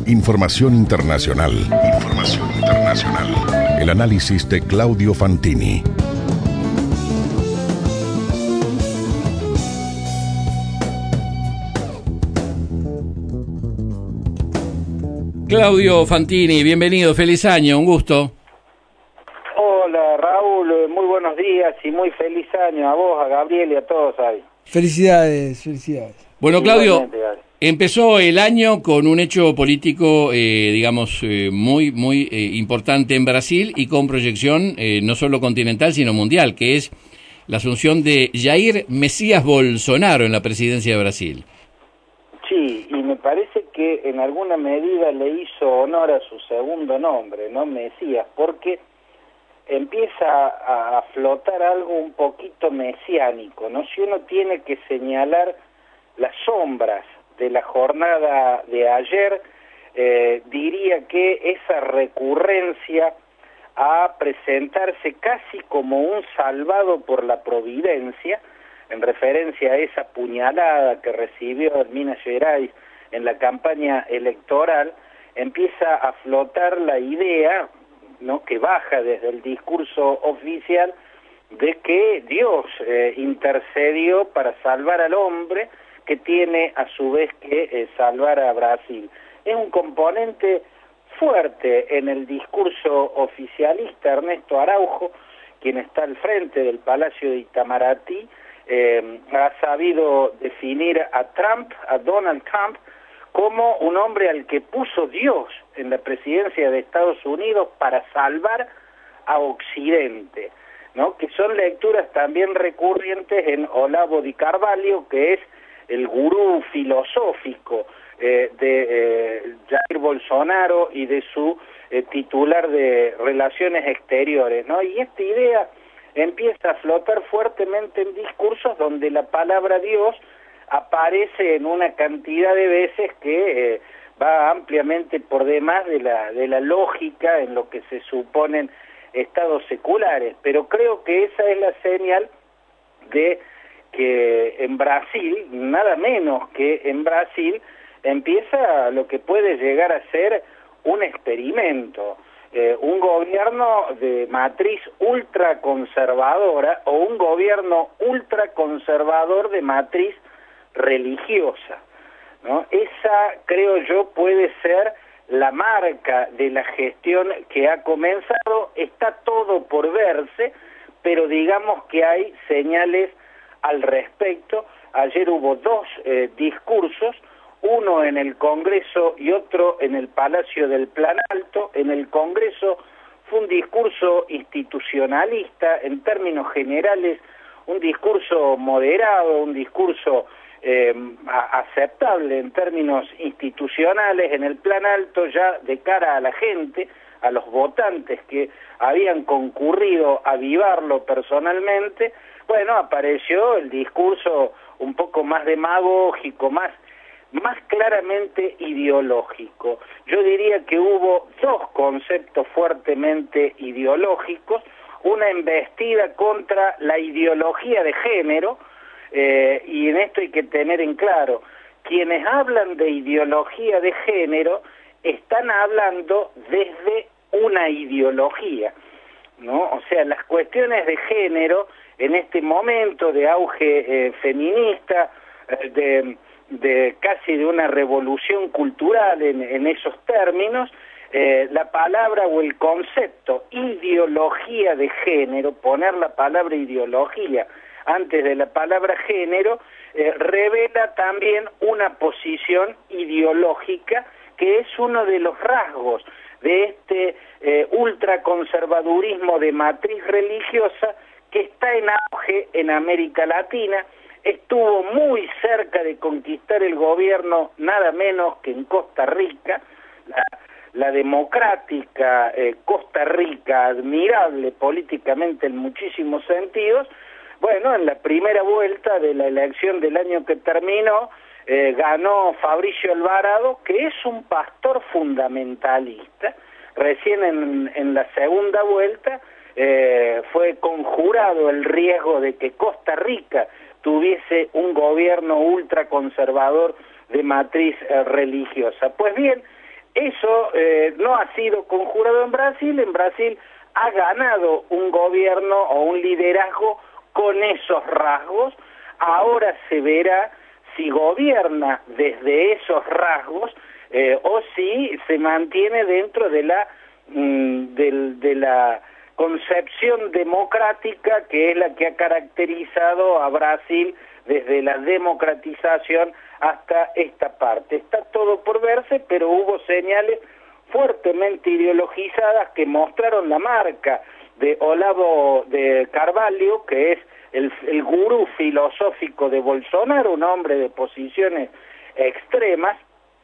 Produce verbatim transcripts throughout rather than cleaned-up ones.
Información internacional. Información internacional. El análisis de Claudio Fantini. Claudio Fantini, bienvenido, feliz año, un gusto. Hola Raúl, muy buenos días y muy feliz año a vos, a Gabriel y a todos ahí. Felicidades, felicidades. Bueno, Claudio, Gabriel. Empezó el año con un hecho político, eh, digamos, eh, muy, muy eh, importante en Brasil y con proyección eh, no solo continental, sino mundial, que es la asunción de Jair Messias Bolsonaro en la presidencia de Brasil. Sí, y me parece que en alguna medida le hizo honor a su segundo nombre, ¿no? Mesías, porque empieza a, a flotar algo un poquito mesiánico, ¿no? Si uno tiene que señalar las sombras de la jornada de ayer, eh, diría que esa recurrencia a presentarse casi como un salvado por la providencia, en referencia a esa puñalada que recibió en Minas Gerais en la campaña electoral, empieza a flotar la idea, ¿no?, que baja desde el discurso oficial, de que Dios eh, intercedió para salvar al hombre, que tiene a su vez que eh, salvar a Brasil. Es un componente fuerte en el discurso oficialista. Ernesto Araujo, quien está al frente del Palacio de Itamaraty, eh, ha sabido definir a Trump, a Donald Trump, como un hombre al que puso Dios en la presidencia de Estados Unidos para salvar a Occidente, ¿no? Que son lecturas también recurrentes en Olavo de Carvalho, que es el gurú filosófico eh, de eh, Jair Bolsonaro y de su eh, titular de Relaciones Exteriores, ¿no? Y esta idea empieza a flotar fuertemente en discursos donde la palabra Dios aparece en una cantidad de veces que eh, va ampliamente por demás de la, de la lógica en lo que se suponen estados seculares, pero creo que esa es la señal de que en Brasil, nada menos que en Brasil, empieza lo que puede llegar a ser un experimento, eh, un gobierno de matriz ultraconservadora o un gobierno ultraconservador de matriz religiosa, ¿no? Esa, creo yo, puede ser la marca de la gestión que ha comenzado. Está todo por verse, pero digamos que hay señales al respecto. Ayer hubo dos eh, discursos, uno en el Congreso y otro en el Palacio del Planalto. En el Congreso fue un discurso institucionalista, en términos generales, un discurso moderado, un discurso eh, aceptable en términos institucionales. En el Planalto, ya de cara a la gente, a los votantes que habían concurrido a vivarlo personalmente, bueno, apareció el discurso un poco más demagógico, más, más claramente ideológico. Yo diría que hubo dos conceptos fuertemente ideológicos, una embestida contra la ideología de género, eh, y en esto hay que tener en claro, quienes hablan de ideología de género están hablando desde una ideología, ¿no? O sea, las cuestiones de género en este momento de auge eh, feminista, eh, de, de casi de una revolución cultural en, en esos términos, eh, la palabra o el concepto ideología de género, poner la palabra ideología antes de la palabra género, eh, revela también una posición ideológica que es uno de los rasgos de este eh, ultraconservadurismo de matriz religiosa que está en auge en América Latina. Estuvo muy cerca de conquistar el gobierno nada menos que en Costa Rica, la, la democrática eh, Costa Rica, admirable políticamente en muchísimos sentidos. Bueno, en la primera vuelta de la elección del año que terminó, eh, ganó Fabricio Alvarado, que es un pastor fundamentalista. Recién en, en la segunda vuelta eh, fue conjurado el riesgo de que Costa Rica tuviese un gobierno ultraconservador de matriz eh, religiosa. Pues bien, Eso eh, no ha sido conjurado en Brasil. En Brasil ha ganado un gobierno o un liderazgo con esos rasgos. Ahora se verá si gobierna desde esos rasgos eh, o si se mantiene dentro de la mm, del, de la concepción democrática que es la que ha caracterizado a Brasil desde la democratización hasta esta parte. Está todo por verse, pero hubo señales fuertemente ideologizadas que mostraron la marca de Olavo de Carvalho, que es el, el gurú filosófico de Bolsonaro, un hombre de posiciones extremas.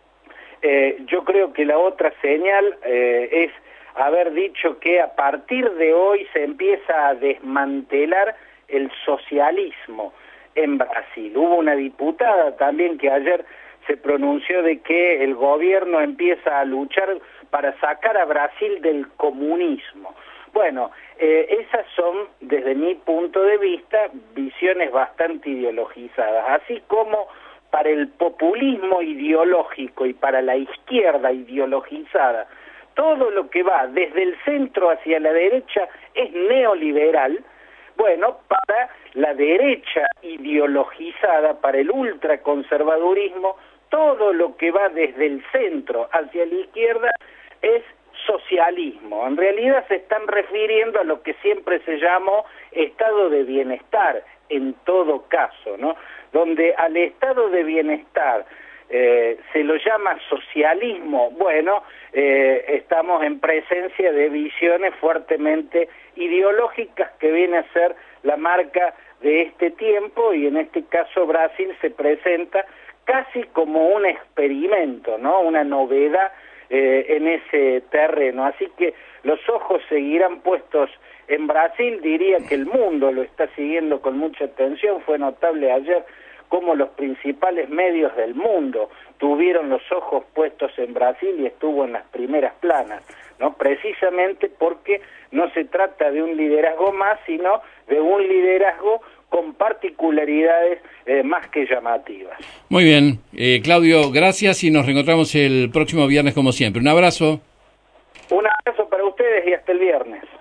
Eh, yo creo que la otra señal eh, es haber dicho que a partir de hoy se empieza a desmantelar el socialismo en Brasil. Hubo una diputada también que ayer se pronunció de que el gobierno empieza a luchar para sacar a Brasil del comunismo. Bueno, eh, esas son, desde mi punto de vista, visiones bastante ideologizadas, así como para el populismo ideológico y para la izquierda ideologizada, todo lo que va desde el centro hacia la derecha es neoliberal. Bueno, para la derecha ideologizada, para el ultraconservadurismo, todo lo que va desde el centro hacia la izquierda es socialismo. En realidad se están refiriendo a lo que siempre se llamó estado de bienestar, en todo caso, ¿no? Donde al estado de bienestar eh, se lo llama socialismo, bueno, eh, estamos en presencia de visiones fuertemente ideológicas que viene a ser la marca de este tiempo, y en este caso Brasil se presenta casi como un experimento, ¿no? Una novedad eh, en ese terreno. Así que los ojos seguirán puestos en Brasil. Diría que el mundo lo está siguiendo con mucha atención. Fue notable ayer cómo los principales medios del mundo tuvieron los ojos puestos en Brasil y estuvo en las primeras planas, ¿no? Precisamente porque no se trata de un liderazgo más, sino de un liderazgo con particularidades eh, más que llamativas. Muy bien, eh, Claudio, gracias y nos reencontramos el próximo viernes como siempre. Un abrazo. Un abrazo para ustedes y hasta el viernes.